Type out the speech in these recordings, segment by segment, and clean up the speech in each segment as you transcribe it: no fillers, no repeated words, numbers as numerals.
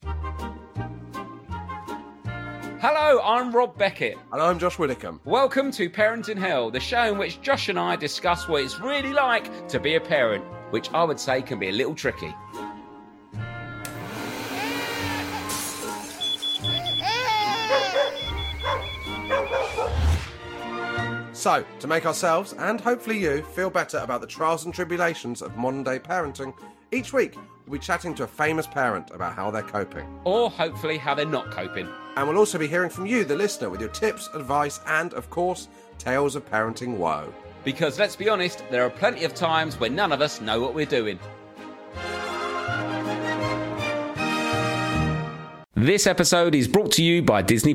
Hello, I'm Rob Beckett. And I'm Josh Widdicombe. Welcome to Parenting Hell, the show in which Josh and I discuss what it's really like to be a parent, which I would say can be a little tricky. So, to make ourselves, and hopefully you, feel better about the trials and tribulations of modern-day parenting, each week we'll be chatting to a famous parent about how they're coping. Or hopefully how they're not coping. And we'll also be hearing from you, the listener, with your tips, advice, and, of course, tales of parenting woe. Because, let's be honest, there are plenty of times when none of us know what we're doing. This episode is brought to you by Disney+.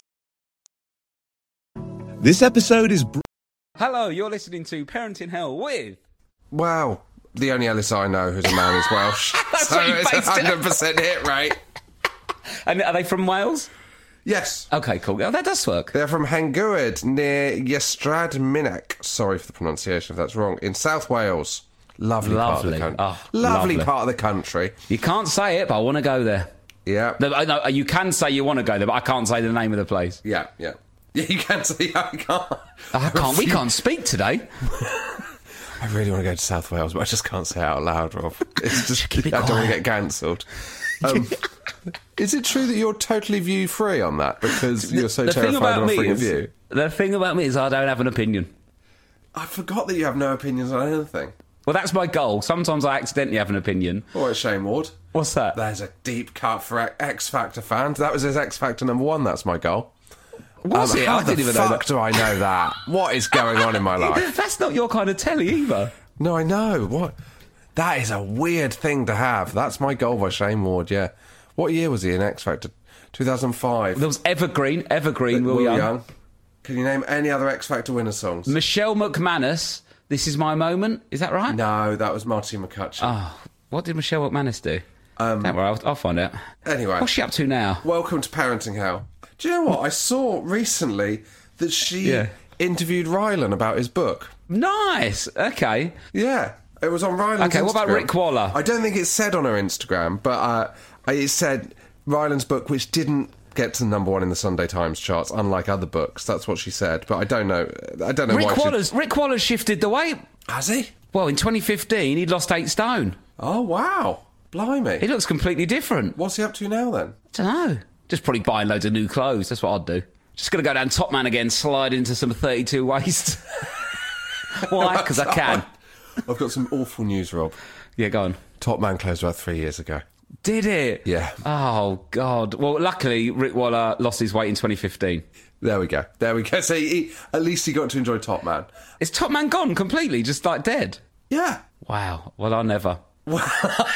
This episode is... Hello, you're listening to Parenting Hell with... Wow, the only Ellis I know who's a man is Welsh. That's so what you it's based it 100% hit rate. And are they from Wales? Yes. Okay, cool. Oh, that does work. They're from Hengwyd, near Ystrad Sorry for the pronunciation if that's wrong. In South Wales. Lovely part of the country. Oh, lovely lovely part of the country. You can't say it, but I want to go there. Yeah. No, you can say you want to go there, but I can't say the name of the place. Yeah. Yeah, you can say I can't. We can't speak today. I really want to go to South Wales, but I just can't say it out loud, Rob. It's just Keep it I don't want to quiet. get cancelled. Is it true that you're totally view-free on that because you're so terrified of offering a view? The thing about me is I don't have an opinion. I forgot that you have no opinions on anything. Well, that's my goal. Sometimes I accidentally have an opinion. All right, Shane Ward. What's that? There's a deep cut for X Factor fans. That was his X Factor #1. That's my goal. Was it? How I didn't even know that. do I know that? What is going on in my life? That's not your kind of telly either. No, I know. What? That is a weird thing to have. That's my goal by Shane Ward, yeah. What year was he in X Factor? 2005. There was Evergreen, Will Young. Can you name any other X Factor winner songs? Michelle McManus, This Is My Moment. Is that right? No, that was Marty McCutcheon. Oh, what did Michelle McManus do? Don't worry, I'll find out. Anyway. What's she up to now? Welcome to Parenting Hell. Do you know what? I saw recently that she interviewed Rylan about his book. Nice. Okay. Yeah. It was on Rylan's Instagram. Okay, what about Rick Waller? I don't think it said on her Instagram, but it said Rylan's book, which didn't get to #1 in the Sunday Times charts, unlike other books. That's what she said, but I don't know why Rick Waller's shifted the weight. Has he? Well, in 2015, he'd lost 8 stone. Oh, wow. Blimey. He looks completely different. What's he up to now, then? I don't know. Just probably buying loads of new clothes. That's what I'd do. Just going to go down Top Man again, slide into some 32 waist. Why? Because I can. I've got some awful news, Rob. Yeah, go on. Top Man closed about 3 years ago. Did it? Yeah. Oh, God. Well, luckily, Rick Waller lost his weight in 2015. There we go. So at least he got to enjoy Top Man. Is Top Man gone completely? Just like dead? Yeah. Wow. Well, I never. What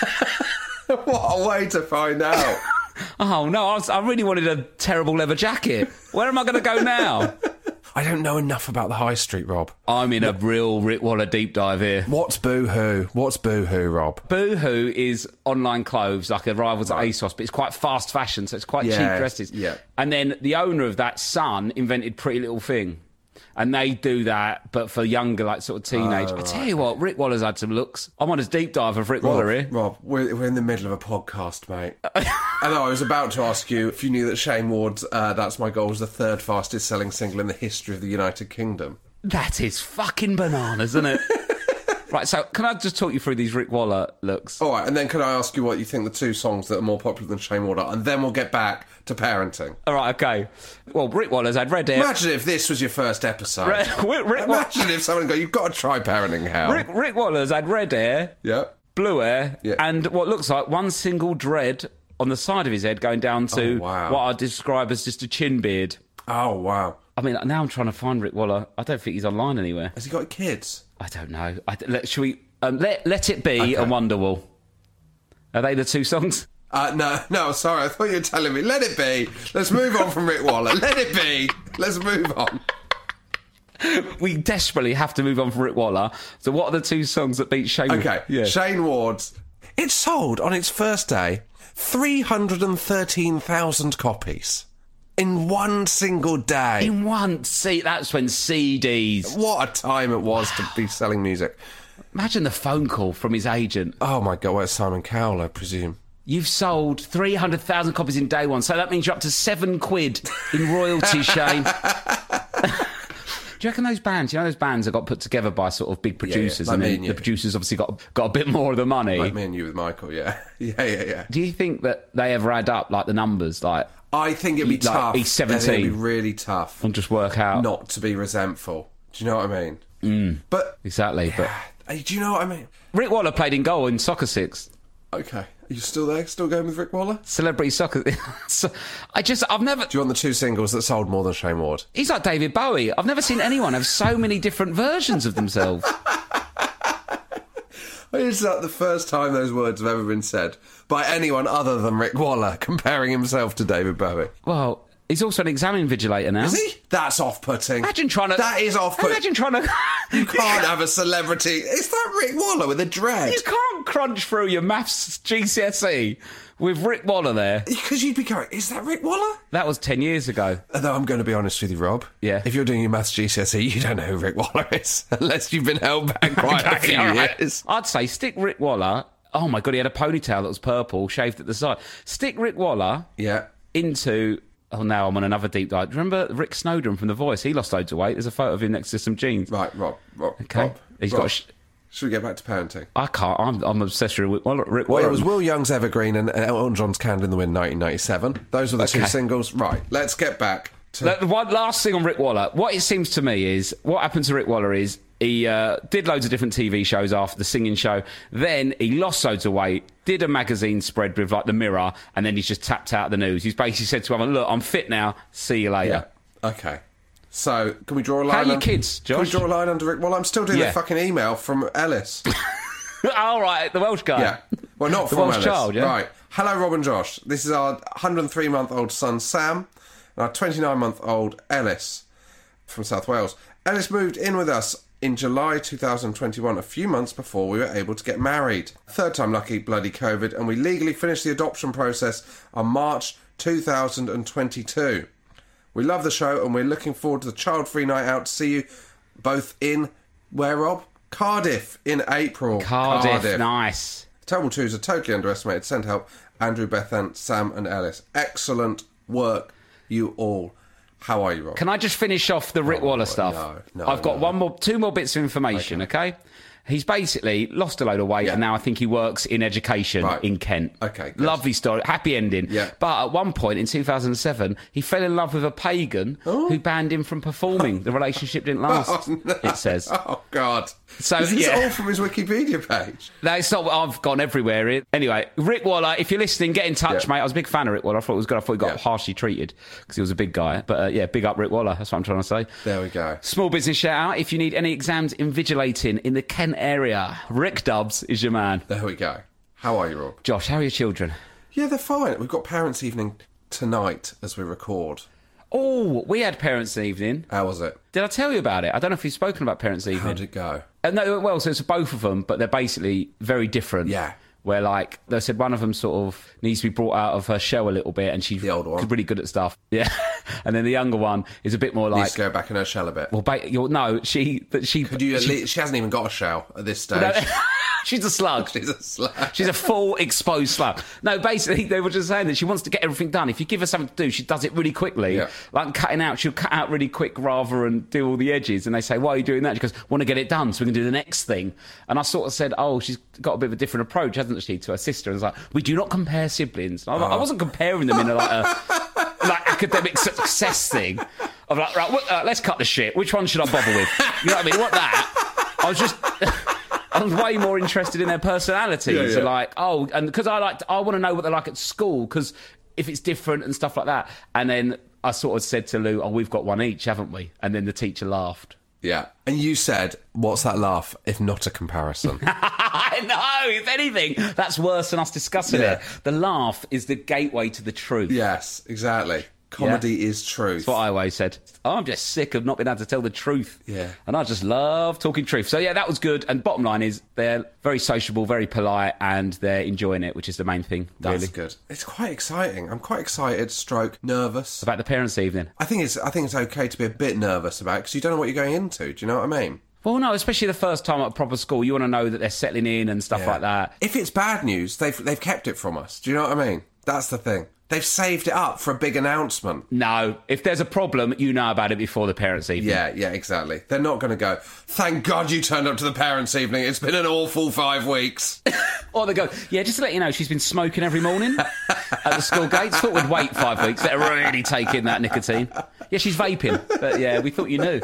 a way to find out. Oh, no, I really wanted a terrible leather jacket. Where am I going to go now? I don't know enough about the high street, Rob. I'm in a real Rick Waller deep dive here. What's Boohoo? Rob? Boohoo is online clothes, like a rival to ASOS, but it's quite fast fashion, so it's quite cheap dresses. Yeah. And then the owner of that, Son, invented Pretty Little Thing. And they do that, but for younger, like, sort of teenage. I tell you what, Rick Waller's had some looks. I'm on his deep dive of Rick Waller here. Rob, we're in the middle of a podcast, mate. I know, I was about to ask you if you knew that Shane Ward's That's My Goal was the 3rd fastest selling single in the history of the United Kingdom. That is fucking bananas, isn't it? Right, so can I just talk you through these Rick Waller looks? All right, and then can I ask you what you think the 2 songs that are more popular than Shane Ward are, and then we'll get back to parenting. All right, okay. Well, Rick Waller's had red hair. Imagine if this was your first episode. Imagine if someone you've got to try Parenting Hell. Rick Waller's had red hair, blue hair, and what looks like one single dread on the side of his head going down to what I describe as just a chin beard. Oh, wow. I mean, now I'm trying to find Rick Waller. I don't think he's online anywhere. Has he got kids? I don't know. Shall we... Let It Be and Wonderwall. Are they the 2 songs? No, sorry. I thought you were telling me. Let It Be. Let's move on from Rick Waller. Let It Be. Let's move on. We desperately have to move on from Rick Waller. So what are the 2 songs that beat Shane? Okay, Shane Ward's. It sold on its first day 313,000 copies. In one single day. In one... See, that's when CDs... What a time it was to be selling music. Imagine the phone call from his agent. Oh, my God, where's Simon Cowell, I presume? You've sold 300,000 copies in day one, so that means you're up to £7 in royalties, Shane. Do you reckon those bands, those bands that got put together by sort of big producers, like and me then and you. the producers obviously got a bit more of the money? Like me and you with Michael, yeah. Yeah. Do you think that they ever add up, like the numbers? Like, I think it'd be tough. He's 17. I think it'd be really tough. And just work out. Not to be resentful. Do you know what I mean? But Exactly, yeah, do you know what I mean? Rick Waller played in goal in Soccer Six. Okay. Are you still there? Still going with Rick Waller? Celebrity soccer. I've never... Do you want the 2 singles that sold more than Shane Ward? He's like David Bowie. I've never seen anyone have so many different versions of themselves. It's like the first time those words have ever been said by anyone other than Rick Waller, comparing himself to David Bowie. Well, he's also an exam invigilator now. Is he? That's off-putting. Imagine trying to... That is off-putting. Imagine trying to... You can't have a celebrity... Is that Rick Waller with a dread? You can't crunch through your maths GCSE with Rick Waller there. Because you'd be going, is that Rick Waller? That was 10 years ago. Although I'm going to be honest with you, Rob. Yeah. If you're doing your maths GCSE, you don't know who Rick Waller is, unless you've been held back quite a few years. I'd say stick Rick Waller... Oh, my God, he had a ponytail that was purple, shaved at the side. Stick Rick Waller into... Oh, now I'm on another deep dive. Remember Rick Snowden from The Voice? He lost loads of weight. There's a photo of him next to some jeans. Right, Rob. Okay. He's Rob. got... Should we get back to parenting? I can't. I'm obsessed with Rick Waller. Well, it was Will Young's Evergreen and Elton John's Candle in the Wind 1997. Those were the 2 singles. Right, let's get back to... The one last thing on Rick Waller. What it seems to me is... What happened to Rick Waller is he did loads of different TV shows after the singing show. Then he lost loads of weight, did a magazine spread with like The Mirror, and then he's just tapped out of the news. He's basically said to everyone, look, I'm fit now. See you later. Yeah. Okay. So, can we draw a line... How are your kids, Josh? Can we draw a line under Rick Waller? I'm still doing the fucking email from Ellis. All right, the Welsh guy. Yeah. Well, not the from Welsh Ellis. child, yeah? Right. Hello, Rob and Josh. This is our 103-month-old son, Sam, and our 29-month-old Ellis from South Wales. Ellis moved in with us in July 2021, a few months before we were able to get married. Third time lucky, bloody COVID, and we legally finished the adoption process on March 2022. We love the show, and we're looking forward to the child-free night out to see you both in, where, Rob? Cardiff in April. Cardiff. Nice. Terrible twos are totally underestimated. Send help. Andrew, Bethan, Sam and Ellis. Excellent work, you all. How are you, Rob? Can I just finish off the Rick Waller stuff? No. I've got 2 more bits of information, okay? He's basically lost a load of weight and now I think he works in education in Kent. Okay, good. Lovely story. Happy ending. Yeah. But at one point in 2007, he fell in love with a pagan who banned him from performing. The relationship didn't last, it says. Oh, God. So, is this all from his Wikipedia page? No, it's not. I've gone everywhere. Anyway, Rick Waller, if you're listening, get in touch, mate. I was a big fan of Rick Waller. I thought it was good. I thought he got harshly treated because he was a big guy. But big up Rick Waller. That's what I'm trying to say. There we go. Small business shout out. If you need any exams invigilating in the Kent area, Rick Dubs is your man. There we go. How are you, Rob? Josh, how are your children? Yeah, they're fine. We've got parents' evening tonight as we record. Oh, we had parents' evening. How was it? Did I tell you about it? I don't know if you've spoken about parents' evening. How did it go? No, well, so it's both of them, but they're basically very different. Yeah. Where, like, they said one of them sort of needs to be brought out of her shell a little bit, and she's the older one. really good at stuff. Yeah. And then the younger one is a bit more like... Needs to go back in her shell a bit. Well, no, she... Could you she hasn't even got a shell at this stage. No, she's a slug. She's a slug. She's a full exposed slug. No, basically, they were just saying that she wants to get everything done. If you give her something to do, she does it really quickly. Yeah. Like cutting out, she'll cut out really quick rather than do all the edges. And they say, why are you doing that? She goes, want to get it done so we can do the next thing. And I sort of said, oh, she's got a bit of a different approach, hasn't she, to her sister? And it's like, we do not compare siblings. And I wasn't comparing them in a academic success thing. Of like, right, let's cut the shit. Which one should I bother with? You know what I mean? What that? I was just... I was way more interested in their personalities. Yeah. So like, and because I want to know what they're like at school, because if it's different and stuff like that. And then I sort of said to Lou, we've got one each, haven't we? And then the teacher laughed. Yeah. And you said, what's that laugh if not a comparison? I know, if anything, that's worse than us discussing it. The laugh is the gateway to the truth. Yes, exactly. Comedy is truth. That's what I always said. I'm just sick of not being able to tell the truth. Yeah. And I just love talking truth. So, yeah, that was good. And bottom line is they're very sociable, very polite, and they're enjoying it, which is the main thing, really. That's good. It's quite exciting. I'm quite excited, stroke, nervous. About the parents' evening. I think it's okay to be a bit nervous about it because you don't know what you're going into. Do you know what I mean? Well, no, especially the first time at a proper school, you want to know that they're settling in and stuff like that. If it's bad news, they've kept it from us. Do you know what I mean? That's the thing. They've saved it up for a big announcement. No, if there's a problem, you know about it before the parents' evening. Yeah, exactly. They're not going to go, thank God you turned up to the parents' evening. It's been an awful 5 weeks. Or they go, yeah, just to let you know, she's been smoking every morning at the school gates. Thought we'd wait 5 weeks. Let her really take in that nicotine. Yeah, she's vaping. But yeah, we thought you knew.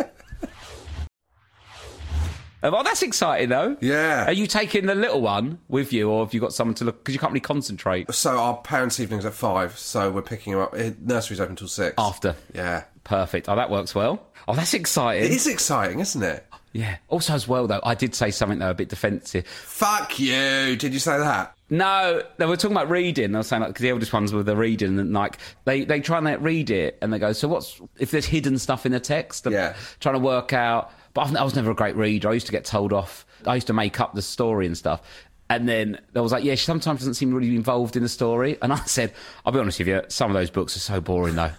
Oh, that's exciting, though. Yeah. Are you taking the little one with you, or have you got someone to look? Because you can't really concentrate. So our parents' evening's at 5, so we're picking him up. Nursery's open till 6. After. Yeah. Perfect. Oh, that works well. Oh, that's exciting. It is exciting, isn't it? Yeah. Also, as well, though, I did say something, though, a bit defensive. Fuck you. Did you say that? No, they were talking about reading. I was saying, like, because the eldest ones were the reading, and like they try and read it, and they go, so what's if there's hidden stuff in the text? Yeah. Trying to work out. But I was never a great reader. I used to get told off. I used to make up the story and stuff. And then I was like, yeah, she sometimes doesn't seem really involved in the story. And I said, I'll be honest with you, some of those books are so boring, though.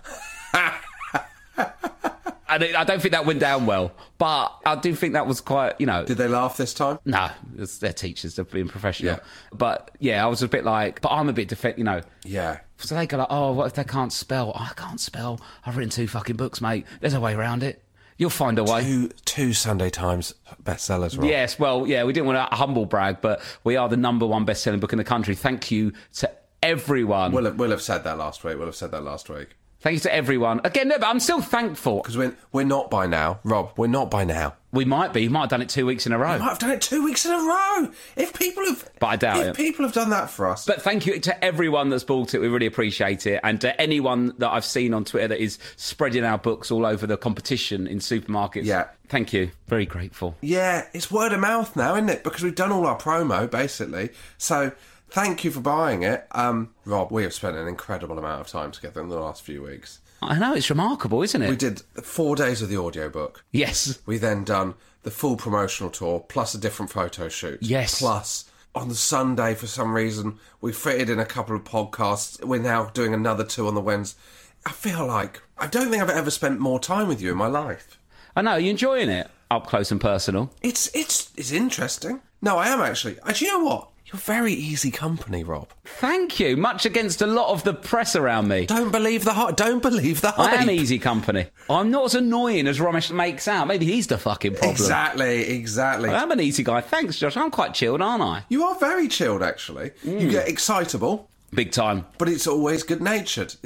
And I don't think that went down well. But I do think that was quite, you know... Did they laugh this time? No, they're teachers, they're being professional. Yeah. But, yeah, I was a bit like... But I'm a bit you know... Yeah. So they go like, oh, what if they can't spell? I can't spell. I've written 2 fucking books, mate. There's a way around it. You'll find a way. Two Sunday Times bestsellers, Rob. Yes, well, yeah, we didn't want to humble brag, but we are the #1 best-selling book in the country. Thank you to everyone. We'll have said that last week. Thank you to everyone. Again, no, but I'm still thankful. Because we're not by now, Rob. We're not by now. We might be. You might have done it 2 weeks in a row. We might have done it 2 weeks in a row. If people have... But I doubt it. If people have done that for us. But thank you to everyone that's bought it. We really appreciate it. And to anyone that I've seen on Twitter that is spreading our books all over the competition in supermarkets. Yeah. Thank you. Very grateful. Yeah, it's word of mouth now, isn't it? Because we've done all our promo, basically. So... Thank you for buying it. Rob, we have spent an incredible amount of time together in the last few weeks. I know, it's remarkable, isn't it? We did 4 days of the audiobook. Yes. We then done the full promotional tour, plus a different photo shoot. Yes. Plus, on the Sunday, for some reason, we fitted in a couple of podcasts. We're now doing another 2 on the Wednesday. I feel like... I don't think I've ever spent more time with you in my life. I know, you're enjoying it? Up close and personal. It's interesting. No, I am actually. Do you know what? You're very easy company, Rob. Thank you. Much against a lot of the press around me. Don't believe the hype. I am easy company. I'm not as annoying as Ramesh makes out. Maybe he's the fucking problem. Exactly. I'm an easy guy. Thanks, Josh. I'm quite chilled, aren't I? You are very chilled, actually. You get excitable. Big time. But it's always good-natured.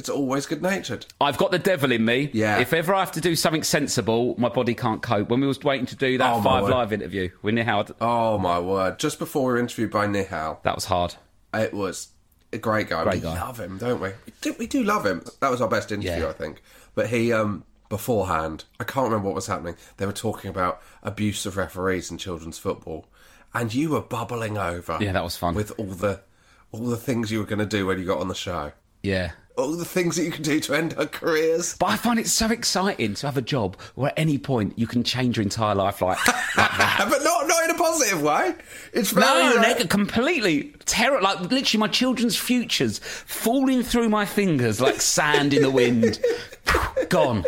I've got the devil in me. Yeah. If ever I have to do something sensible, my body can't cope. When we was waiting to do that 5 Live interview with Nihal... Oh, my word. Just before we were interviewed by Nihal. That was hard. It was a great guy. We love him, don't we? We do love him. That was our best interview, I think. But he... beforehand, I can't remember what was happening. They were talking about abuse of referees in children's football. And you were bubbling over. Yeah, that was fun. With all the things you were going to do when you got on the show. Yeah. All the things that you can do to end our careers. But I find it so exciting to have a job where at any point you can change your entire life like that. But not in a positive way. It's very... completely terrible. Like, literally, my children's futures falling through my fingers like sand in the wind. Gone.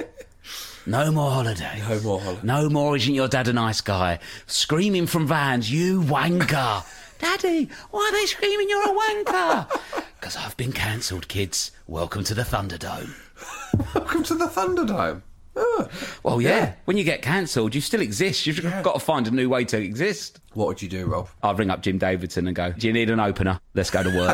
No more holidays. No more isn't your dad a nice guy. Screaming from vans, you wanker. Daddy, why are they screaming you're a wanker? Because I've been cancelled, kids. Welcome to the Thunderdome. Welcome to the Thunderdome. Oh. Well, yeah. When you get cancelled, you still exist. You've got to find a new way to exist. What would you do, Rob? I'd ring up Jim Davidson and go, do you need an opener? Let's go to work.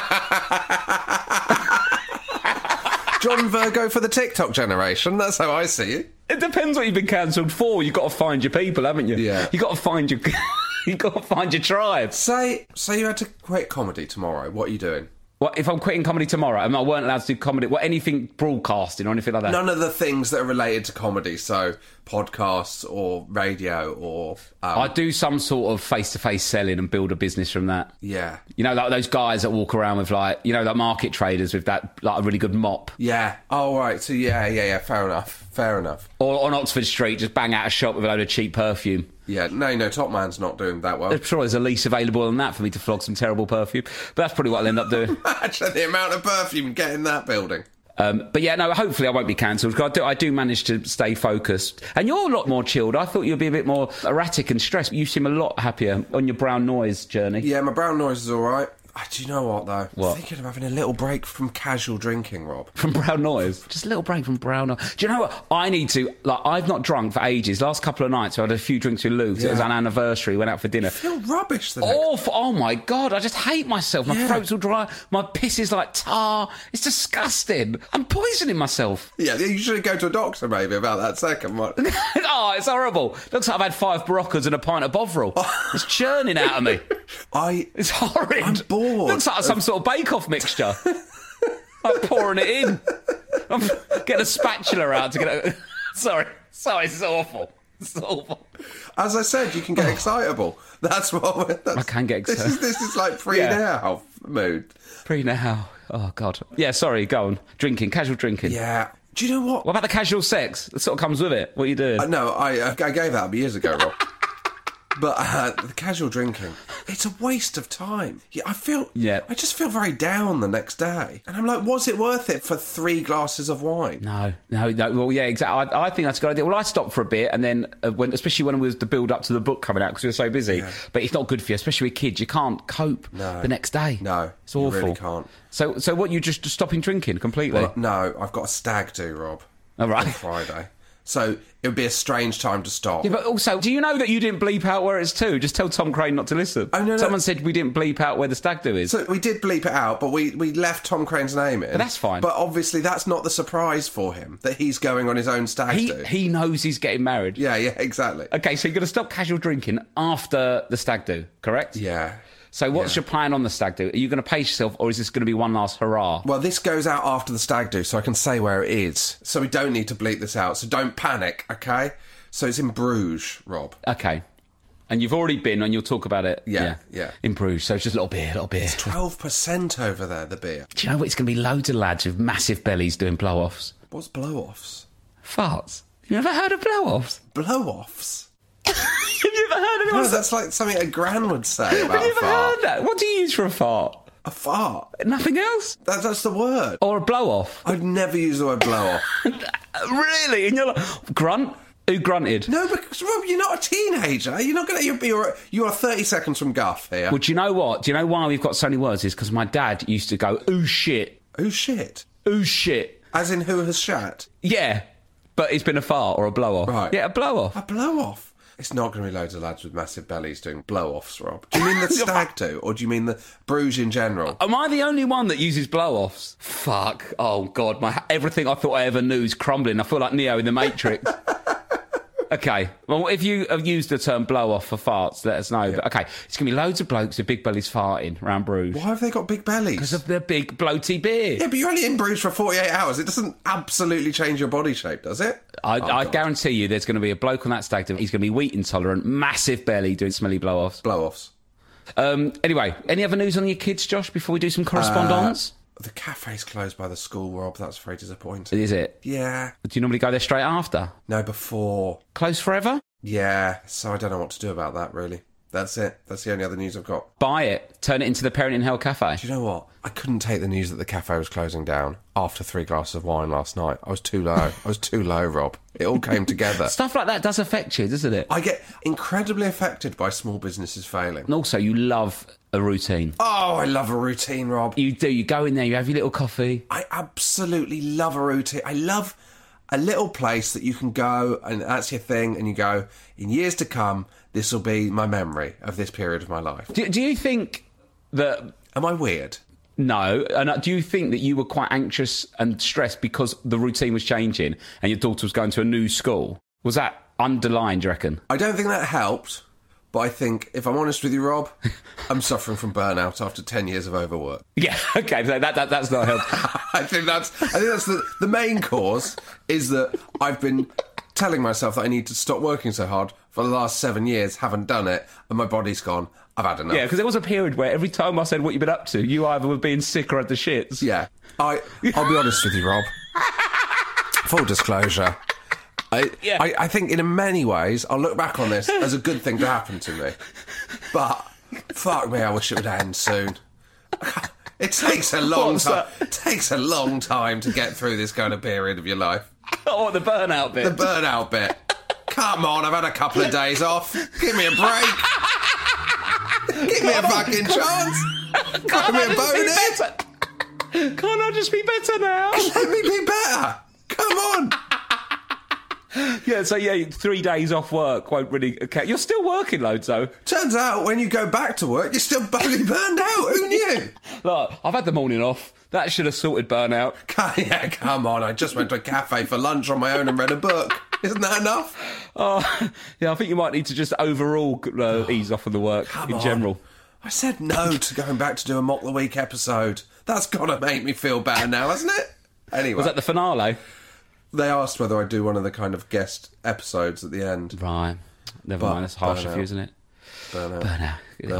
John Virgo for the TikTok generation. That's how I see it. It depends what you've been cancelled for. You've got to find your people, haven't you? Yeah. You've got to find your... You've got to find your tribe. Say you had to quit comedy tomorrow. What are you doing? What, if I'm quitting comedy tomorrow, I weren't allowed to do comedy, anything broadcasting or anything like that? None of the things that are related to comedy, so podcasts or radio or... I do some sort of face-to-face selling and build a business from that. Yeah. You know, like those guys that walk around with like market traders with that, like a really good mop. Yeah. Oh, right. So, yeah. Fair enough. Or on Oxford Street, just bang out a shop with a load of cheap perfume. Yeah, no, Top Man's not doing that well. I'm sure there's a lease available on that for me to flog some terrible perfume. But that's probably what I'll end up doing. Imagine the amount of perfume you get in that building. But yeah, no, hopefully I won't be cancelled, because I do manage to stay focused. And you're a lot more chilled. I thought you'd be a bit more erratic and stressed. You seem a lot happier on your brown noise journey. Yeah, my brown noise is all right. Do you know what, though? What? I'm thinking of having a little break from casual drinking, Rob. From brown noise? Just a little break from brown noise. Do you know what? I need to... Like, I've not drunk for ages. Last couple of nights, I had a few drinks with Luke. Yeah. It was an anniversary. Went out for dinner. I feel rubbish the next Awful. Oh, my God. I just hate myself. My throat's all dry. My piss is like tar. It's disgusting. I'm poisoning myself. Yeah, you should go to a doctor, maybe, about that second one. Oh, it's horrible. Looks like I've had 5 Baroccas and a pint of Bovril. It's churning out of me. It's horrid. I'm bored. Looks like some sort of bake-off mixture. I'm pouring it in. I'm getting a spatula out to get it. Sorry, it's awful. It's awful. As I said, you can get excitable. That's what... I can get excited. This is like pre-now mood. Pre-now. Oh, God. Yeah, sorry, go on. Drinking, casual drinking. Yeah. Do you know what? What about the casual sex? That sort of comes with it. What are you doing? No, I gave that up years ago, Rob. But the casual drinking, it's a waste of time. Yeah, I just feel very down the next day. And I'm like, was it worth it for 3 glasses of wine? No. Well, yeah, exactly. I think that's a good idea. Well, I stopped for a bit, and then, especially when it was the build-up to the book coming out, because we were so busy. Yeah. But it's not good for you, especially with kids. You can't cope the next day. No, it's awful. You really can't. So what, you just stopping drinking completely? Well, no, I've got a stag do, Rob. All right. On Friday. So it would be a strange time to stop. Yeah, but also, do you know that you didn't bleep out where it's to? Just tell Tom Crane not to listen. Oh, no. Someone said we didn't bleep out where the stag do is. So we did bleep it out, but we left Tom Crane's name in. But that's fine. But obviously that's not the surprise for him, that he's going on his own stag do. He knows he's getting married. Yeah, exactly. Okay, so you're going to stop casual drinking after the stag do, correct? Yeah. So what's your plan on the stag do? Are you going to pace yourself, or is this going to be one last hurrah? Well, this goes out after the stag do, so I can say where it is. So we don't need to bleep this out, so don't panic, okay? So it's in Bruges, Rob. Okay. And you've already been, and you'll talk about it. Yeah. In Bruges, so it's just a little beer. It's 12% over there, the beer. Do you know what? It's going to be loads of lads with massive bellies doing blow-offs. What's blow-offs? Farts. You ever heard of blow-offs? Blow-offs? Have you ever heard of No, that's like something a gran would say about a fart. Have you ever heard that? What do you use for a fart? A fart? Nothing else? That's the word. Or a blow-off? I'd never use the word blow-off. Really? And you're like, grunt? Who grunted? No, because, Rob, you're not a teenager. You're not going to... You're 30 seconds from guff here. Well, do you know what? Do you know why we've got so many words? Is because my dad used to go, ooh, shit. Ooh, shit? Ooh, shit. As in who has shat? Yeah. But it's been a fart or a blow-off. Right. Yeah, a blow-off. A blow-off? It's not going to be loads of lads with massive bellies doing blow-offs, Rob. Do you mean the stag do, or do you mean the Bruges in general? Am I the only one that uses blow-offs? Fuck. Oh, God. Everything I thought I ever knew is crumbling. I feel like Neo in The Matrix. Okay. Well, if you have used the term blow-off for farts, let us know. Yeah. But, okay, it's going to be loads of blokes with big bellies farting around Bruges. Why have they got big bellies? Because of their big bloaty beer. Yeah, but you're only in Bruges for 48 hours. It doesn't absolutely change your body shape, does it? I guarantee you there's going to be a bloke on that stag do. He's going to be wheat intolerant, massive belly, doing smelly blow-offs. Blow-offs. Anyway, any other news on your kids, Josh, before we do some correspondence? The cafe's closed by the school, Rob. That's very disappointing. Is it? Yeah. Do you normally go there straight after? No, before. Closed forever? Yeah, so I don't know what to do about that, really. That's it. That's the only other news I've got. Buy it. Turn it into the Parenting Hell Cafe. Do you know what? I couldn't take the news that the cafe was closing down after 3 glasses of wine last night. I was too low. Rob. It all came together. Stuff like that does affect you, doesn't it? I get incredibly affected by small businesses failing. And also, you love a routine. Oh, I love a routine, Rob. You do. You go in there, you have your little coffee. I absolutely love a routine. I love a little place that you can go and that's your thing, and you go, in years to come, this will be my memory of this period of my life. Do you think that... Am I weird? No. And do you think that you were quite anxious and stressed because the routine was changing and your daughter was going to a new school? Was that underlined, do you reckon? I don't think that helped, but I think, if I'm honest with you, Rob, I'm suffering from burnout after 10 years of overwork. Yeah, okay, that's not helpful. I think that's the main cause, is that I've been telling myself that I need to stop working so hard for the last 7 years, haven't done it, and my body's gone, I've had enough. Yeah, because there was a period where every time I said what you've been up to, you either were being sick or had the shits. Yeah. I'll be honest with you, Rob. Full disclosure. I think in many ways, I'll look back on this as a good thing to happen to me. But, fuck me, I wish it would end soon. It takes a long What's time. that? It takes a long time to get through this kind of period of your life. Oh, the burnout bit. The burnout bit. Come on, I've had a couple of days off. Give me a break. Give me a fucking chance. Give me a bonus. Can't I just be better now? Let me be better. Come on. Yeah, so 3 days off work won't really count. You're still working loads, though. Turns out when you go back to work, you're still bloody burned out. Who knew? Look, I've had the morning off. That should have sorted burnout. Yeah, come on. I just went to a cafe for lunch on my own and read a book. Isn't that enough? Oh, yeah, I think you might need to just overall ease off of the work in general. I said no to going back to do a Mock the Week episode. That's got to make me feel better now, hasn't it? Anyway. Was that the finale? They asked whether I'd do one of the kind of guest episodes at the end. Right. Never mind, that's harsh of you, isn't it? Burnout.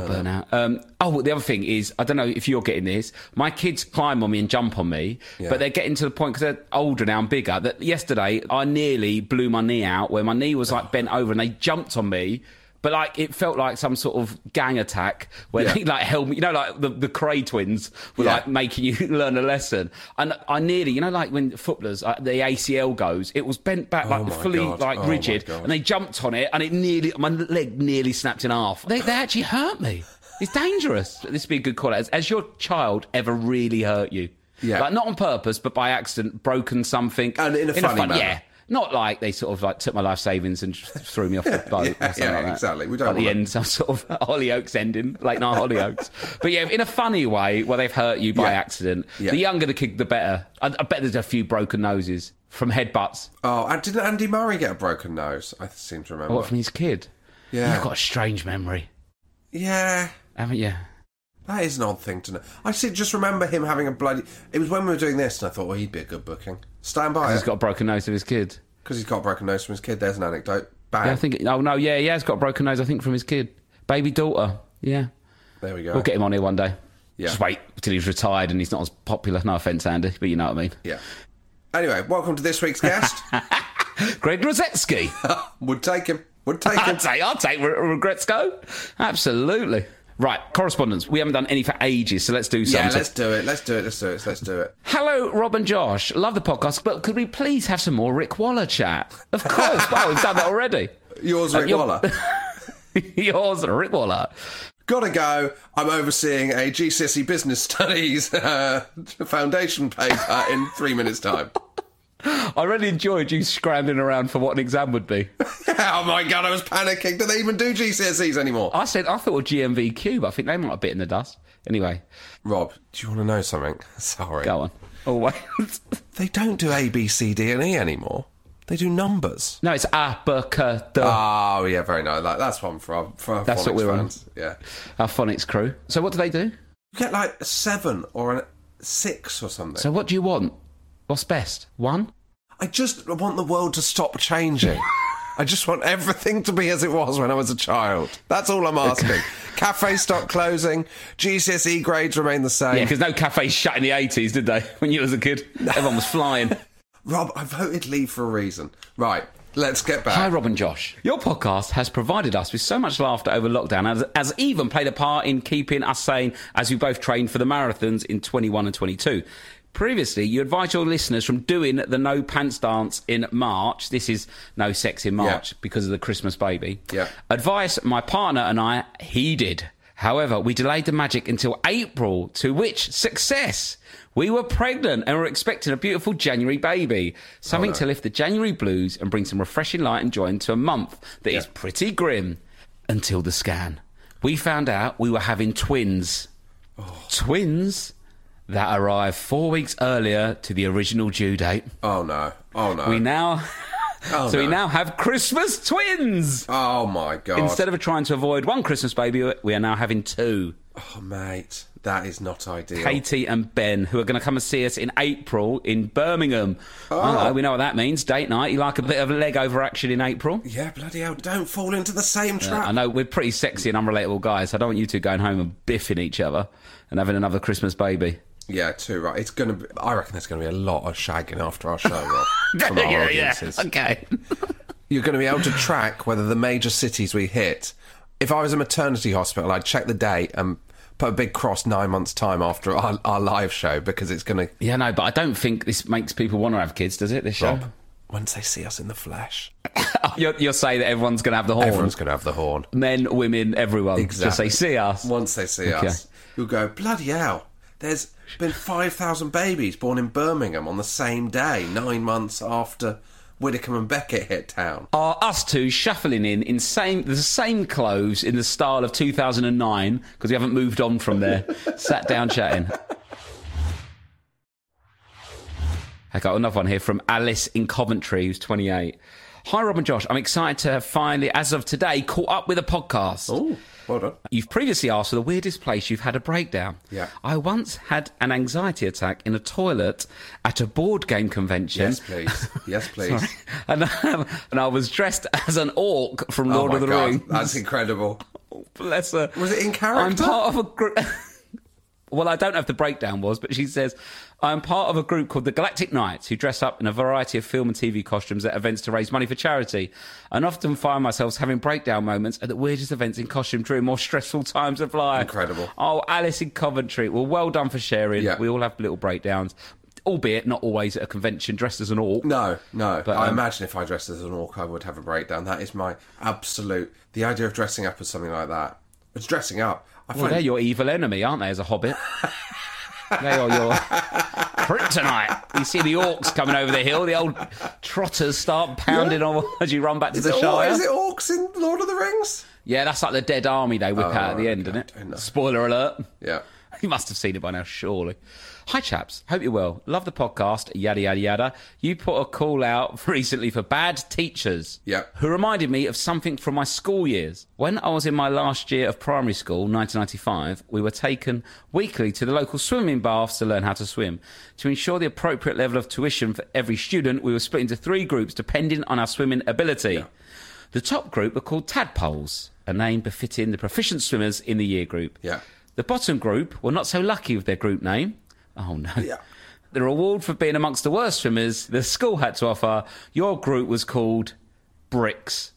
The other thing is, I don't know if you're getting this, my kids climb on me and jump on me, but they're getting to the point, because they're older now and bigger, that yesterday I nearly blew my knee out, where my knee was like bent over and they jumped on me. But like it felt like some sort of gang attack where they like held me, like the Cray twins were like making you learn a lesson. And I nearly, like when footballers, the ACL goes, it was bent back fully rigid, and they jumped on it, and my leg nearly snapped in half. They actually hurt me. It's dangerous. This would be a good call out. Has your child ever really hurt you? Yeah. Like not on purpose, but by accident, broken something? And in a funny manner. Yeah. Not like they sort of like took my life savings and threw me off the boat. Or something like that. Exactly. We don't at the end, some sort of Hollyoaks ending, late night Hollyoaks. But yeah, in a funny way, where they've hurt you by accident. Yeah. The younger the kid, the better. I bet there's a few broken noses from headbutts. Oh, and didn't Andy Murray get a broken nose? I seem to remember. What, from his kid? Yeah. You've got a strange memory, Yeah. haven't you? That is an odd thing to know. I just remember him having a bloody... It was when we were doing this, and I thought, well, he'd be a good booking. Stand by He's it. got a broken nose of his kid. Because he's got a broken nose from his kid. There's an anecdote. Bang. Yeah, I think. Oh no, yeah, he has got a broken nose. I think from his kid, baby daughter. Yeah, There we go. we'll get him on here one day. Yeah. Just wait till he's retired and he's not as popular. No offence, Andy, but you know what I mean. Yeah. Anyway, welcome to this week's guest. Greg Rosetsky. Would take him. Would take him. I'll take Regretsko. Absolutely. Right, correspondence. We haven't done any for ages, so let's do some. Yeah, let's do it. Hello, Rob and Josh. Love the podcast, but could we please have some more Rick Waller chat? Of course. Wow, we've done that already. Yours, Rick Waller. Yours, Rick Waller. Gotta go. I'm overseeing a GCSE Business Studies foundation paper in 3 minutes' time. I really enjoyed you scrambling around for what an exam would be. Oh my God, I was panicking. Do they even do GCSEs anymore? I thought of GMVQ, but I think they might have bit in the dust. Anyway. Rob, do you want to know something? Sorry. Go on. Always. They don't do A, B, C, D and E anymore. They do numbers. No, it's abacada. Oh, yeah, very nice. That's one for our That's phonics what we're fans. On. Yeah. Our phonics crew. So what do they do? You get like a 7 or a 6 or something. So what do you want? What's best? 1? I just want the world to stop changing. I just want everything to be as it was when I was a child. That's all I'm asking. Cafes stop closing. GCSE grades remain the same. Yeah, because no cafes shut in the 80s, did they? When you was a kid, everyone was flying. Rob, I voted leave for a reason. Right, let's get back. Hi, Rob and Josh. Your podcast has provided us with so much laughter over lockdown, has even played a part in keeping us sane as we both trained for the marathons in 21 and 22. Previously, you advised your listeners from doing the no pants dance in March. This is no sex in March because of the Christmas baby. Yeah. Advice my partner and I heeded. However, we delayed the magic until April, to which success. We were pregnant and were expecting a beautiful January baby. Something to lift the January blues and bring some refreshing light and joy into a month that is pretty grim. Until the scan. We found out we were having twins. Twins that arrived 4 weeks earlier to the original due date. Oh, no. We now... we now have Christmas twins! Oh, my God. Instead of trying to avoid one Christmas baby, we are now having 2. Oh, mate, that is not ideal. Katie and Ben, who are going to come and see us in April in Birmingham. Oh, we know what that means. Date night. You like a bit of leg over action in April? Yeah, bloody hell, don't fall into the same trap. I know, we're pretty sexy and unrelatable guys. I don't want you two going home and biffing each other and having another Christmas baby. Yeah, too right. It's going to be... I reckon there's going to be a lot of shagging after our show, Rob, from our audiences. Okay. You're going to be able to track whether the major cities we hit... If I was a maternity hospital, I'd check the date and put a big cross 9 months' time after our live show because it's going to... Yeah, no, but I don't think this makes people want to have kids, does it, this show? Rob, once they see us in the flesh... You'll say that everyone's going to have the horn. Everyone's going to have the horn. Men, women, everyone. Exactly. Just they see us. Once they see us, you'll go, bloody hell, there's been 5,000 babies born in Birmingham on the same day, 9 months after Widdicombe and Beckett hit town. Are us two shuffling in the same clothes in the style of 2009, because we haven't moved on from there, sat down chatting. I got another one here from Alice in Coventry, who's 28. Hi, Rob and Josh. I'm excited to have finally, as of today, caught up with a podcast. Oh, well done. You've previously asked for the weirdest place you've had a breakdown. Yeah. I once had an anxiety attack in a toilet at a board game convention. Yes, please. Yes, please. and I was dressed as an orc from Lord of the Rings. That's incredible. Oh, bless her. Was it in character? I'm part of a group... Well, I don't know if the breakdown was, but she says, I'm part of a group called the Galactic Knights who dress up in a variety of film and TV costumes at events to raise money for charity, and often find myself having breakdown moments at the weirdest events in costume during more stressful times of life. Incredible. Oh, Alice in Coventry. Well done for sharing. Yeah. We all have little breakdowns, albeit not always at a convention dressed as an orc. No. But I um, imagine if I dressed as an orc, I would have a breakdown. That is my absolute... The idea of dressing up as something like that. It's dressing up. Well, they're your evil enemy, aren't they, as a hobbit? They are your kryptonite. You see the orcs coming over the hill, the old trotters start pounding on as you run back to the Shire. Is it orcs in Lord of the Rings? Yeah, that's like the dead army they whip out at the end, isn't it? Spoiler alert. Yeah. You must have seen it by now, surely. Hi, chaps. Hope you're well. Love the podcast, yada, yada, yada. You put a call out recently for bad teachers. Yeah. Who reminded me of something from my school years. When I was in my last year of primary school, 1995, we were taken weekly to the local swimming baths to learn how to swim. To ensure the appropriate level of tuition for every student, we were split into 3 groups depending on our swimming ability. Yeah. The top group were called tadpoles, a name befitting the proficient swimmers in the year group. Yeah. The bottom group were not so lucky with their group name. Oh, no. Yeah. The reward for being amongst the worst swimmers the school had to offer, your group was called Bricks.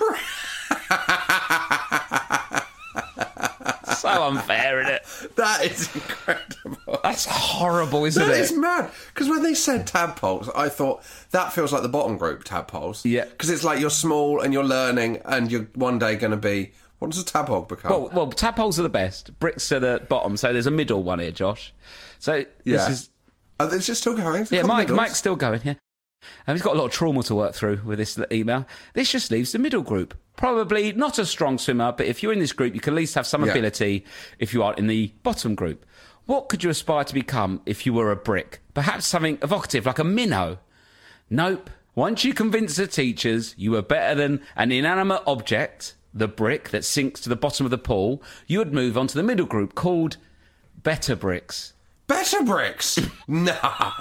So unfair, isn't it? That is incredible. That's horrible, isn't it? That is mad. Because when they said tadpoles, I thought, that feels like the bottom group, tadpoles. Yeah. Because it's like you're small and you're learning and you're one day going to be... What does a tadpole become? Well, tadpoles are the best. Bricks are the bottom, so there's a middle one here, Josh. So this is... Oh, it's just still going? Yeah, Mike's still going, yeah. And he's got a lot of trauma to work through with this email. This just leaves the middle group. Probably not a strong swimmer, but if you're in this group, you can at least have some ability if you are in the bottom group. What could you aspire to become if you were a brick? Perhaps something evocative, like a minnow? Nope. Once you convince the teachers you were better than an inanimate object, the brick that sinks to the bottom of the pool, you would move on to the middle group called Better Bricks. Better Bricks? Nah.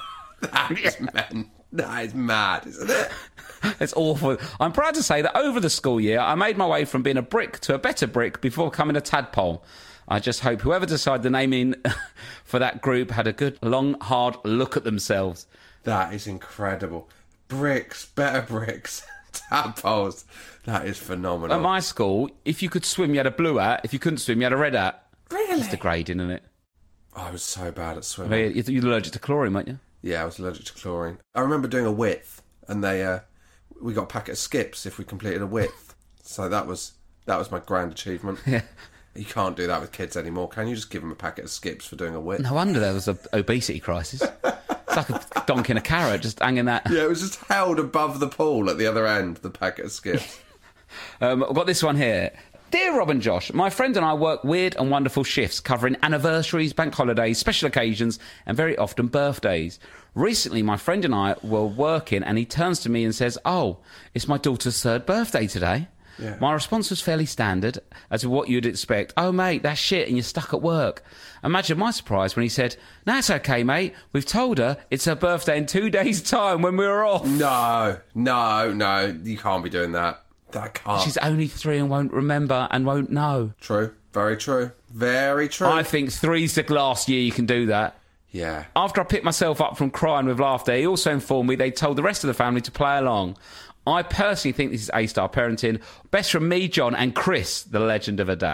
That is mad, isn't it? It's awful. I'm proud to say that over the school year, I made my way from being a brick to a better brick before becoming a tadpole. I just hope whoever decided the naming for that group had a good, long, hard look at themselves. That is incredible. Bricks, better bricks, tadpoles. That is phenomenal. At my school, if you could swim, you had a blue hat. If you couldn't swim, you had a red hat. Really? That's degrading, isn't it? I was so bad at I swimming. mean, you're allergic to chlorine, weren't you? Yeah, I was allergic to chlorine. I remember doing a width, and we got a packet of skips if we completed a width. So that was my grand achievement. Yeah. You can't do that with kids anymore, can you? Just give them a packet of skips for doing a width. No wonder there was an obesity crisis. It's like a donkey and a carrot just hanging that. Yeah, it was just held above the pool at the other end, the packet of skips. I've got this one here. Dear Rob and Josh, my friend and I work weird and wonderful shifts covering anniversaries, bank holidays, special occasions, and very often birthdays. Recently, my friend and I were working and he turns to me and says, "Oh, it's my daughter's 3rd birthday today." Yeah. My response was fairly standard, as to what you'd expect. "Oh, mate, that's shit and you're stuck at work." Imagine my surprise when he said, "No, it's okay, mate. We've told her it's her birthday in 2 days' time when we were off." No, you can't be doing that. That can't. She's only 3 and won't remember and won't know. True. Very true. Very true. I think 3's the last year you can do that. Yeah. After I picked myself up from crying with laughter, he also informed me they told the rest of the family to play along. I personally think this is A-star parenting. Best from me, John, and Chris, the legend of a dad.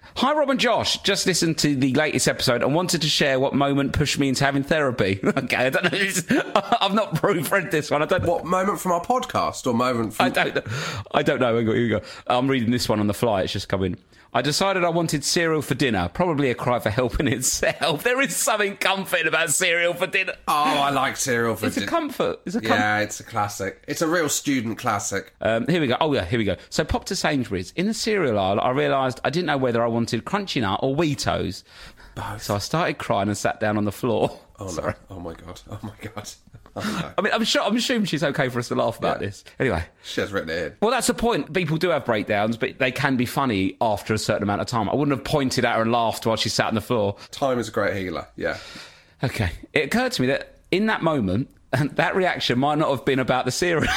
Hi, Rob and Josh. Just listened to the latest episode and wanted to share what moment pushed me into having therapy. Okay, I don't know. I've not proofread this one. I don't know. What, moment from our podcast or moment from... I don't know. Here we go. I'm reading this one on the fly. It's just coming. I decided I wanted cereal for dinner. Probably a cry for help in itself. There is something comforting about cereal for dinner. Oh, I like cereal for dinner. It's a comfort. Yeah, it's a classic. It's a real student classic. Here we go. Oh, yeah, here we go. So, pop to Sainsbury's. In the cereal aisle, I realised I didn't know whether I wanted Crunchy Nut or Wheatos. Both. So I started crying and sat down on the floor. Oh, Sorry. no. Oh, my God. Oh, my God. Oh, no. I mean, I'm assuming she's okay for us to laugh about this. Anyway. She has written it in. Well, that's the point. People do have breakdowns, but they can be funny after a certain amount of time. I wouldn't have pointed at her and laughed while she sat on the floor. Time is a great healer, yeah. Okay. It occurred to me that in that moment, that reaction might not have been about the cereal.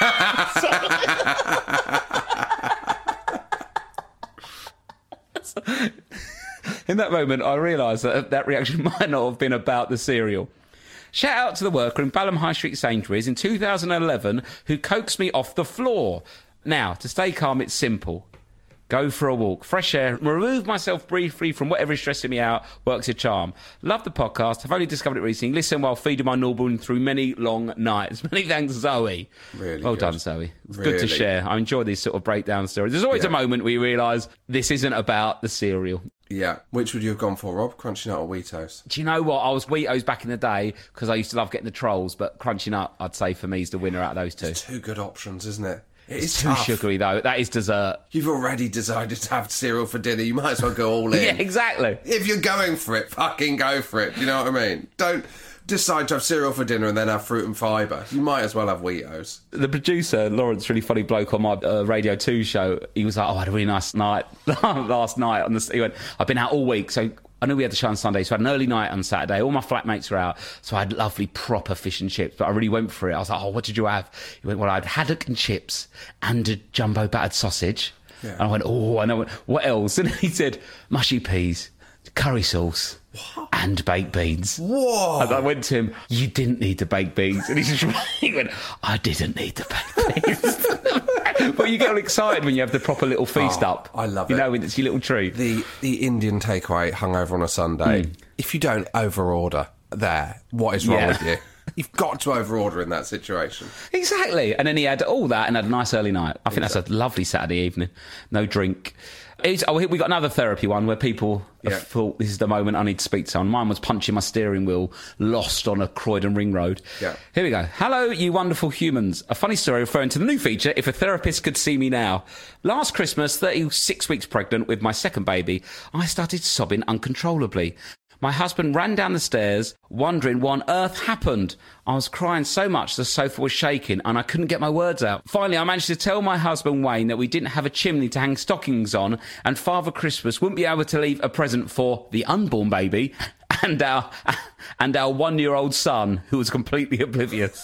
In that moment, I realised that reaction might not have been about the cereal. Shout out to the worker in Balham High Street Sainsbury's in 2011 who coaxed me off the floor. Now, to stay calm, it's simple. Go for a walk, fresh air, remove myself briefly from whatever is stressing me out, works a charm. Love the podcast. I've only discovered it recently. Listen while feeding my newborn through many long nights. Many thanks, Zoe. Really well good. done, Zoe. It's Really. good to share. I enjoy these sort of breakdown stories. There's always a moment where you realise this isn't about the cereal. Yeah. Which would you have gone for, Rob? Crunchy Nut or Wheatos? Do you know what? I was Wheatos back in the day because I used to love getting the trolls, but Crunchy Nut, I'd say for me, is the winner out of those two. Two good options, isn't it? It's too sugary, though. That is dessert. You've already decided to have cereal for dinner. You might as well go all in. Yeah, exactly. If you're going for it, fucking go for it. Do you know what I mean? Don't decide to have cereal for dinner and then have fruit and fibre. You might as well have Wheatos. The producer, Lawrence, really funny bloke on my Radio 2 show, he was like, I had a really nice night last night. He went, I've been out all week, so I knew we had the show on Sunday, so I had an early night on Saturday. All my flatmates were out, so I had lovely proper fish and chips, but I really went for it. I was like, what did you have? He went, well, I had haddock and chips and a jumbo battered sausage. Yeah. And I went, and I went, what else? And he said, mushy peas, curry sauce, and baked beans. Whoa! And I went to him, you didn't need the baked beans. And he went, I didn't need the baked beans. But you get all excited when you have the proper little feast up. I love it. You know, when it's your little treat. The Indian takeaway hungover on a Sunday. If you don't overorder there, what is wrong with you? You've got to overorder in that situation. Exactly. And then he had all that and had a nice early night. I think that's a lovely Saturday evening. No drink. We got another therapy one where people have thought this is the moment I need to speak to someone. Mine was punching my steering wheel lost on a Croydon ring road. Yeah. Here we go. Hello, you wonderful humans. A funny story referring to the new feature, If a Therapist Could See Me Now. Last Christmas, 36 weeks pregnant with my second baby, I started sobbing uncontrollably. My husband ran down the stairs, wondering what on earth happened. I was crying so much the sofa was shaking and I couldn't get my words out. Finally, I managed to tell my husband Wayne that we didn't have a chimney to hang stockings on and Father Christmas wouldn't be able to leave a present for the unborn baby and our 1-year-old son, who was completely oblivious.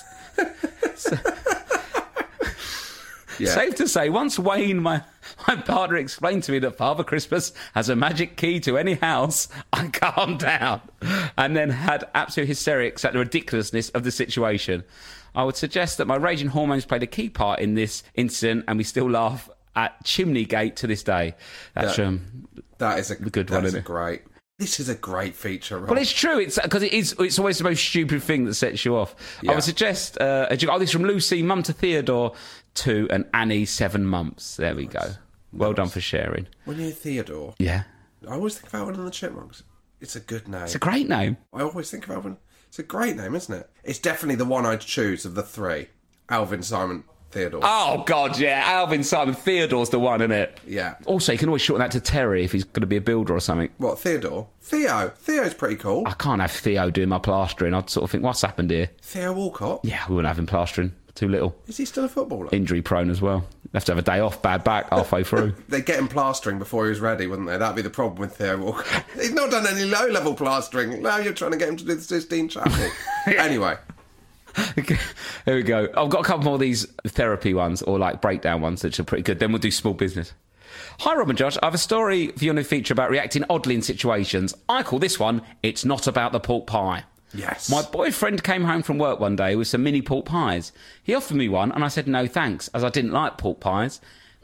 Yeah. Safe to say, once Wayne, my partner, explained to me that Father Christmas has a magic key to any house, I calmed down and then had absolute hysterics at the ridiculousness of the situation. I would suggest that my raging hormones played a key part in this incident and we still laugh at Chimneygate to this day. That's that is a good one, isn't it? Great. This is a great feature, Rob. Well, it's true. It's because it's always the most stupid thing that sets you off. Yeah. I would suggest. This is from Lucy, mum to Theodore, to and Annie, 7 months. There we go. Well done for sharing. When you're Theodore, Yeah, I always think of Alvin and the Chipmunks. It's a good name. it's a great name. I always think of Alvin. It's a great name, isn't it? It's definitely the one I'd choose of the three. Alvin, Simon, Theodore. Oh God, yeah. Alvin, Simon, Theodore's the one, isn't it? Yeah. Also, you can always shorten that to Terry if he's going to be a builder or something. What, Theodore? Theo. Theo's pretty cool. I can't have Theo doing my plastering. I'd sort of think, what's happened here? Theo Walcott? Yeah, we wouldn't have him plastering. Too little. Is he still a footballer? Injury prone as well. Have to have a day off, bad back, halfway through. They'd get him plastering before he was ready, wouldn't they? That'd be the problem with Theo Walcott. He's not done any low-level plastering. Now you're trying to get him to do the Sistine Chapel. Anyway. Okay, here we go. I've got a couple more of these therapy ones or like breakdown ones which are pretty good. Then we'll do small business. Hi Rob and Josh, I have a story for your new feature about reacting oddly in situations. I call this one, It's Not About the Pork Pie. Yes. My boyfriend came home from work one day with some mini pork pies. He offered me one and I said no thanks, as I didn't like pork pies.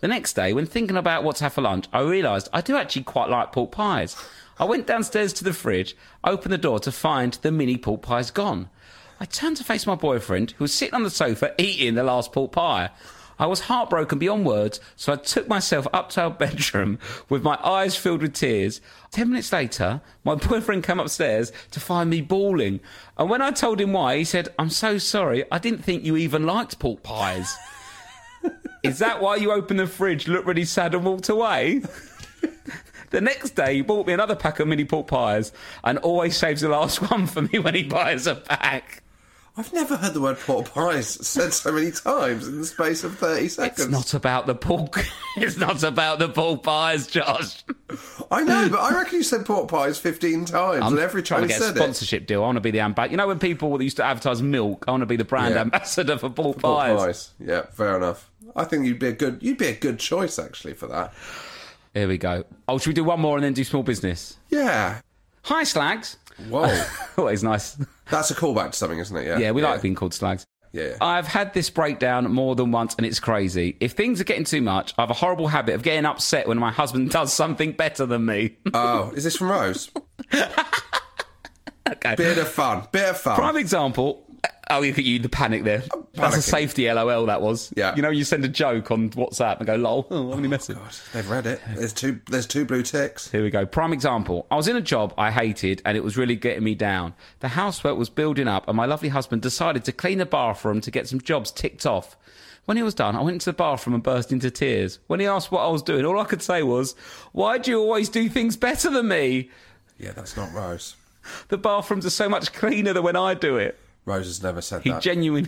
The next day, when thinking about what to have for lunch, I realised I do actually quite like pork pies. I went downstairs to the fridge, opened the door to find the mini pork pies gone. I turned to face my boyfriend, who was sitting on the sofa eating the last pork pie. I was heartbroken beyond words, so I took myself up to our bedroom with my eyes filled with tears. 10 minutes later, my boyfriend came upstairs to find me bawling. And when I told him why, he said, "I'm so sorry, I didn't think you even liked pork pies." Is that why you opened the fridge, looked really sad and walked away? The next day, he bought me another pack of mini pork pies and always saves the last one for me when he buys a pack. I've never heard the word pork pies said so many times in the space of 30 seconds. It's not about the pork. It's not about the pork pies, Josh. I know, but I reckon you said pork pies 15 times, and every time you said it. I want to get a sponsorship deal. I want to be the ambassador. You know when people used to advertise milk, I want to be the brand ambassador for pork pies. Yeah, fair enough. I think you'd be a good choice, actually, for that. Here we go. Oh, should we do one more and then do small business? Yeah. Hi, Slags. Whoa. Always nice. That's a callback to something, isn't it? Yeah. Yeah, we like being called Slags. Yeah. I've had this breakdown more than once and it's crazy. If things are getting too much, I have a horrible habit of getting upset when my husband does something better than me. Oh, is this from Rose? Okay. Bit of fun. Prime example. Oh, look at you, the panic there. That's a safety LOL, that was. Yeah. You know, you send a joke on WhatsApp and go, lol, I'm only messing. God, they've read it. There's two blue ticks. Here we go. Prime example. I was in a job I hated and it was really getting me down. The housework was building up and my lovely husband decided to clean the bathroom to get some jobs ticked off. When he was done, I went into the bathroom and burst into tears. When he asked what I was doing, all I could say was, "Why do you always do things better than me?" Yeah, that's not Rose. The bathrooms are so much cleaner than when I do it. Rose has never said He that.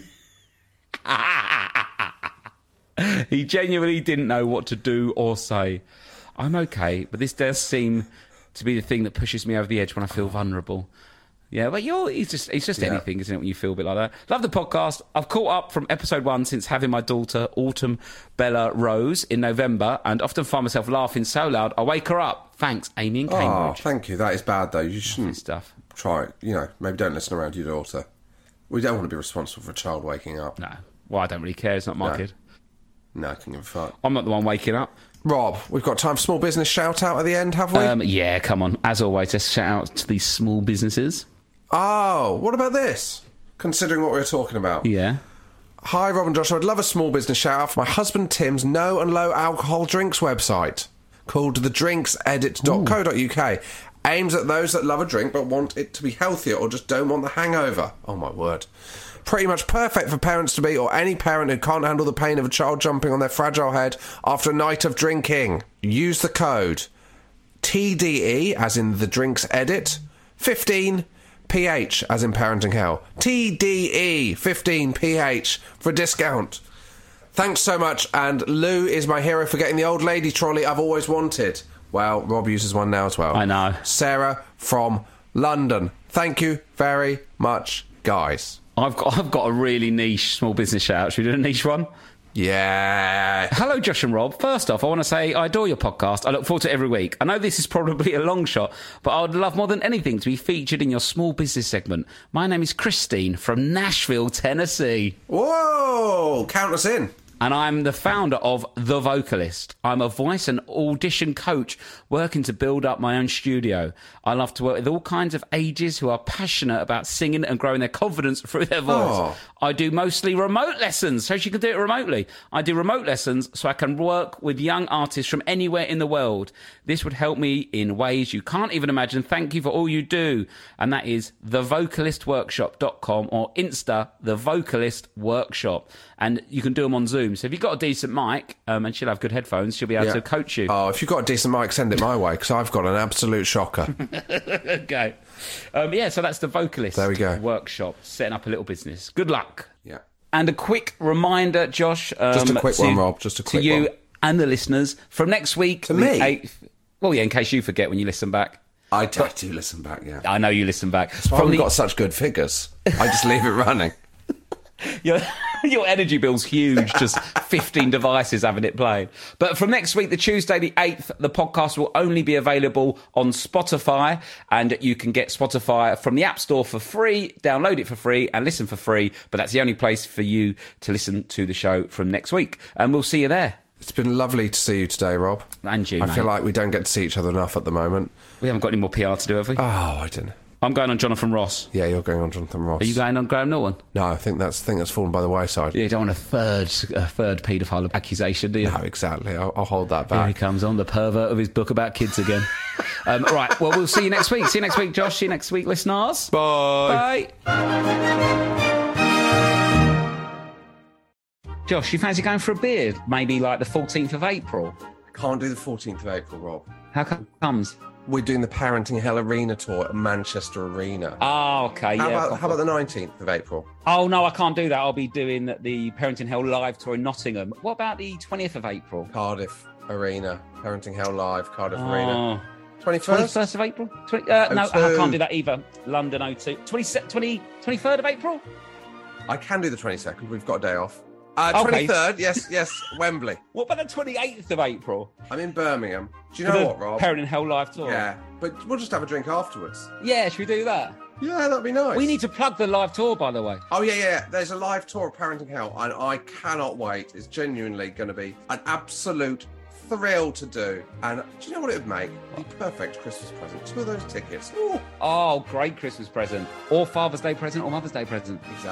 He genuinely didn't know what to do or say. I'm okay, but this does seem to be the thing that pushes me over the edge when I feel vulnerable. Yeah, but it's just anything, isn't it, when you feel a bit like that? Love the podcast. I've caught up from episode 1 since having my daughter, Autumn Bella Rose, in November, and often find myself laughing so loud I wake her up. Thanks, Amy in Cambridge. Oh, thank you. That is bad, though. You shouldn't Stuff. try it. You know, maybe don't listen around your daughter. We don't want to be responsible for a child waking up. No. Well, I don't really care. It's not my kid. No, I can give a fuck. I'm not the one waking up. Rob, we've got time for small business shout out at the end, have we? Yeah, come on. As always, let's shout out to these small businesses. Oh, what about this? Considering what we were talking about. Yeah. Hi, Rob and Josh. I'd love a small business shout out for my husband Tim's no and low alcohol drinks website called thedrinksedit.co.uk. Aims at those that love a drink but want it to be healthier or just don't want the hangover. Oh, my word. Pretty much perfect for parents-to-be or any parent who can't handle the pain of a child jumping on their fragile head after a night of drinking. Use the code TDE, as in the drinks edit, 15PH, as in parenting hell. TDE, 15PH, for a discount. Thanks so much, and Lou is my hero for getting the old lady trolley I've always wanted. Well, Rob uses one now as well. I know. Sarah from London. Thank you very much, guys. I've got a really niche small business shout out. Should we do a niche one? Yeah. Hello, Josh and Rob. First off, I want to say I adore your podcast. I look forward to it every week. I know this is probably a long shot, but I would love more than anything to be featured in your small business segment. My name is Christine from Nashville, Tennessee. Whoa! Count us in. And I'm the founder of The Vocalist. I'm a voice and audition coach working to build up my own studio. I love to work with all kinds of ages who are passionate about singing and growing their confidence through their voice. Oh. I do mostly remote lessons, so she can do it remotely. I do remote lessons so I can work with young artists from anywhere in the world. This would help me in ways you can't even imagine. Thank you for all you do. And that is thevocalistworkshop.com or Insta, The Vocalist Workshop. And you can do them on Zoom. So if you've got a decent mic, and she'll have good headphones, she'll be able to coach you. Oh, if you've got a decent mic, send it my way, because I've got an absolute shocker. Okay. So that's The Vocalist There we go. Workshop, setting up a little business. Good luck. Yeah. And a quick reminder, Josh. Just a quick one, Rob. Just a quick to you one. And the listeners, from next week, To me? 8th. Well, yeah, in case you forget when you listen back. I do listen back, yeah. I know you listen back. That's why we've got such good figures. I just leave it running. Your energy bill's huge, just 15 devices having it playing. But from next week, the Tuesday, the 8th, the podcast will only be available on Spotify, and you can get Spotify from the App Store for free, download it for free, and listen for free. But that's the only place for you to listen to the show from next week. And we'll see you there. It's been lovely to see you today, Rob. And you, I mate. feel like we don't get to see each other enough at the moment. We haven't got any more PR to do, have we? Oh, I don't know. I'm going on Jonathan Ross. Yeah, you're going on Jonathan Ross. Are you going on Graham Norton? No, I think that's fallen by the wayside. You don't want a third paedophile accusation, do you? No, exactly. I'll hold that Here he back. comes on, the pervert of his book about kids again. Right, well, we'll see you next week. See you next week, Josh. See you next week, listeners. Bye. Bye. Josh, you fancy going for a beer? Maybe like the 14th of April? Can't do the 14th of April, Rob. How comes? We're doing the Parenting Hell Arena tour at Manchester Arena. Oh, okay, How yeah. about the 19th of April? Oh, no, I can't do that. I'll be doing the Parenting Hell live tour in Nottingham. What about the 20th of April? Cardiff Arena. Parenting Hell Live, Cardiff Oh. Arena. 21st of April? No, I can't do that either. London 02. 23rd of April? I can do the 22nd. We've got a day off. Okay. 23rd, yes, Wembley. What about the 28th of April? I'm in Birmingham. Do you For know the what, Rob? Parenting Hell live tour? Yeah, but we'll just have a drink afterwards. Yeah, should we do that? Yeah, that'd be nice. We need to plug the live tour, by the way. Oh, yeah. There's a live tour of Parenting Hell, and I cannot wait. It's genuinely going to be an absolute thrill to do. And do you know what it would make? The perfect Christmas present. 2 of those tickets. Ooh. Oh, great Christmas present. Or Father's Day present or Mother's Day present. Exactly.